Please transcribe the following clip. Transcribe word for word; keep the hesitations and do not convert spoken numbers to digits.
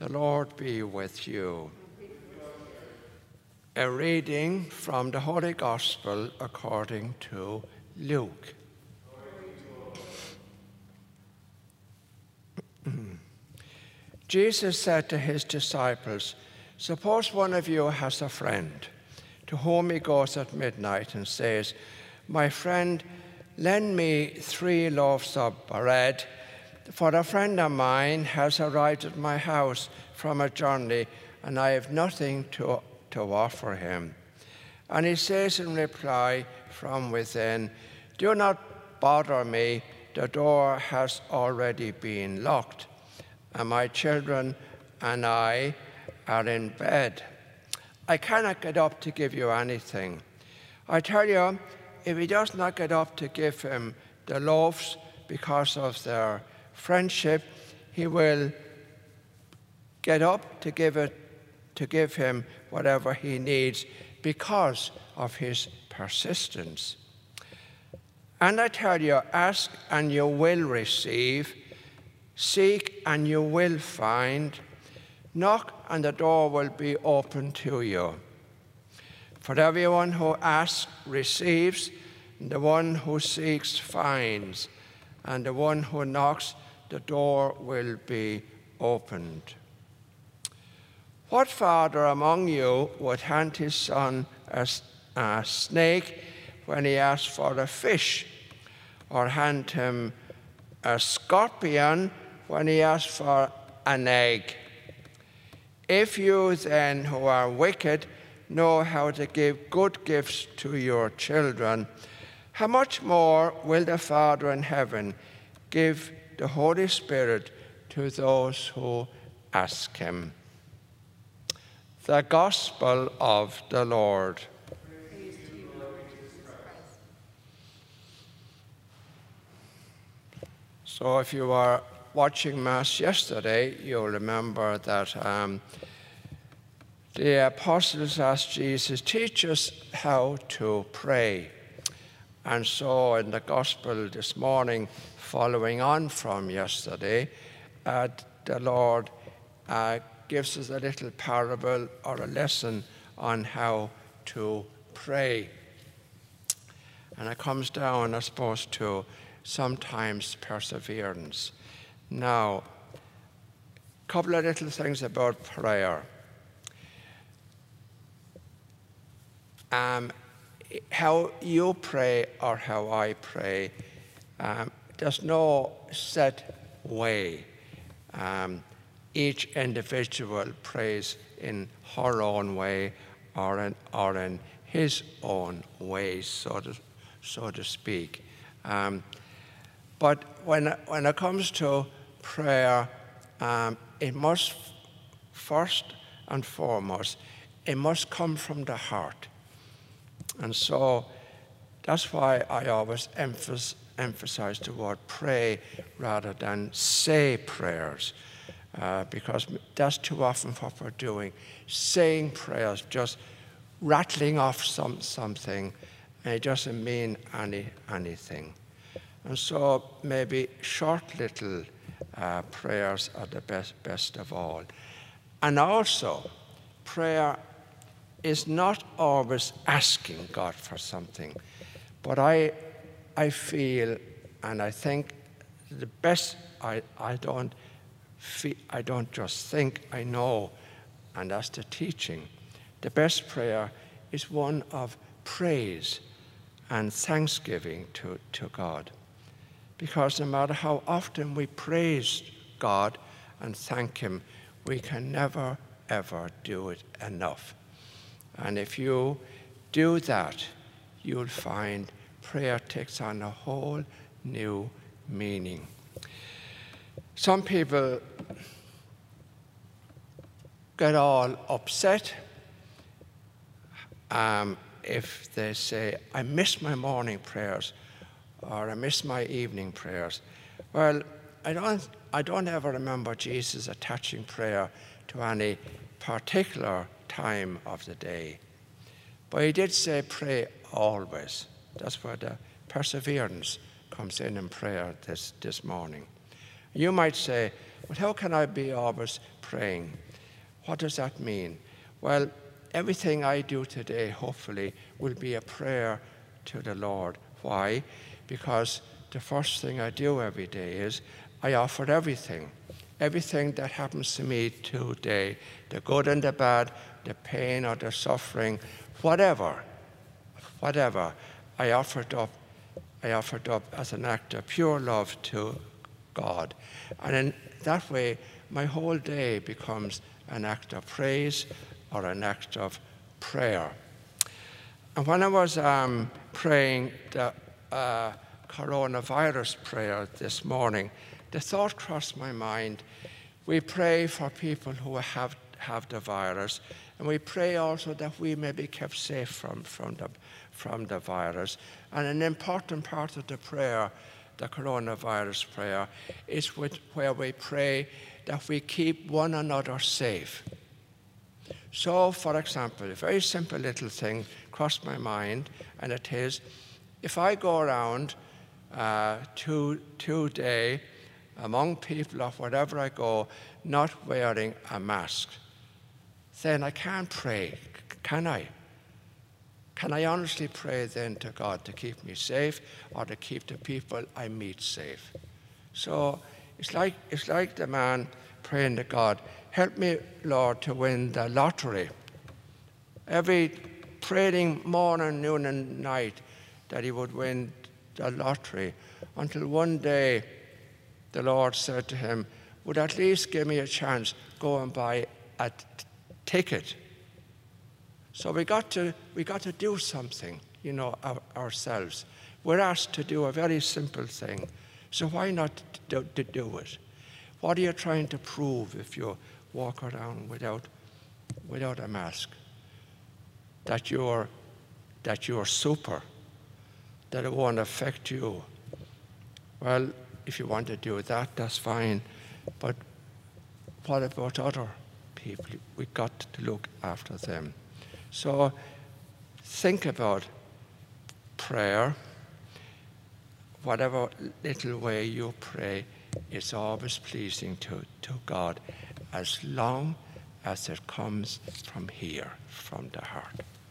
The Lord be with you. A reading from the Holy Gospel according to Luke. Jesus said to his disciples, "Suppose one of you has a friend to whom he goes at midnight and says, 'My friend, lend me three loaves of bread, for a friend of mine has arrived at my house from a journey, and I have nothing to, to offer him.' And he says in reply from within, 'Do not bother me, the door has already been locked, and my children and I are in bed. I cannot get up to give you anything.' I tell you, if he does not get up to give him the loaves because of their friendship, he will get up to give it to give him whatever he needs because of his persistence. And I tell you, ask and you will receive, seek and you will find, knock and the door will be open to you. For everyone who asks receives, and the one who seeks finds, and the one who knocks, the door will be opened. What father among you would hand his son a, a snake when he asks for a fish, or hand him a scorpion when he asks for an egg? If you then, who are wicked, know how to give good gifts to your children, how much more will the Father in heaven give the Holy Spirit to those who ask him?" The Gospel of the Lord. Praise to you, Lord Jesus Christ. So if you were watching Mass yesterday, you'll remember that um, the apostles asked Jesus, "Teach us how to pray." And so in the Gospel this morning, following on from yesterday, uh, the Lord uh, gives us a little parable or a lesson on how to pray. And it comes down, I suppose, to sometimes perseverance. Now, a couple of little things about prayer. Um, how you pray or how I pray, um, there's no set way. Um, each individual prays in her own way or in, or in his own way, so to, so to speak. Um, but when, when it comes to prayer, um, it must, first and foremost, it must come from the heart. And so that's why I always emphasize, emphasize the word pray rather than say prayers, uh, because that's too often what we're doing, saying prayers, just rattling off some, something, and it doesn't mean any, anything. And so maybe short little uh, prayers are the best, best of all. And also, prayer is not always asking God for something, but I, I feel and I think the best, I, I, don't feel, I don't just think, I know, and that's the teaching. The best prayer is one of praise and thanksgiving to, to God. Because no matter how often we praise God and thank him, we can never, ever do it enough. And if you do that, you'll find prayer takes on a whole new meaning. Some people get all upset um, if they say, "I miss my morning prayers," or "I miss my evening prayers." Well, I don't, I don't ever remember Jesus attaching prayer to any particular time of the day. But he did say, "Pray always." That's where the perseverance comes in in prayer this, this morning. You might say, well, how can I be always praying? What does that mean? Well, everything I do today, hopefully, will be a prayer to the Lord. Why? Because the first thing I do every day is I offer everything. Everything that happens to me today, the good and the bad, the pain or the suffering, whatever, whatever, I offer it up. I offer it up as an act of pure love to God. And in that way, my whole day becomes an act of praise or an act of prayer. And when I was um, praying the uh, coronavirus prayer this morning, the thought crossed my mind, we pray for people who have, have the virus, and we pray also that we may be kept safe from, from, the, from the virus. And an important part of the prayer, the coronavirus prayer, is with, where we pray that we keep one another safe. So, for example, a very simple little thing crossed my mind, and it is, if I go around uh, to, today among people or wherever I go, not wearing a mask, then I can't pray, can I? Can I honestly pray then to God to keep me safe or to keep the people I meet safe? So it's like, it's like the man praying to God, help me, Lord, to win the lottery. Every praying morning, noon, and night that he would win the lottery, until one day the Lord said to him, would at least give me a chance, go and buy a t- ticket. So we got to we got to do something, you know, our, ourselves. We're asked to do a very simple thing. So why not do, to do it? What are you trying to prove if you walk around without without a mask? That you're that you're super, that it won't affect you. Well, if you want to do that, that's fine. But what about other people? We've got to look after them. So think about prayer. Whatever little way you pray, it's always pleasing to, to God, as long as it comes from here, from the heart.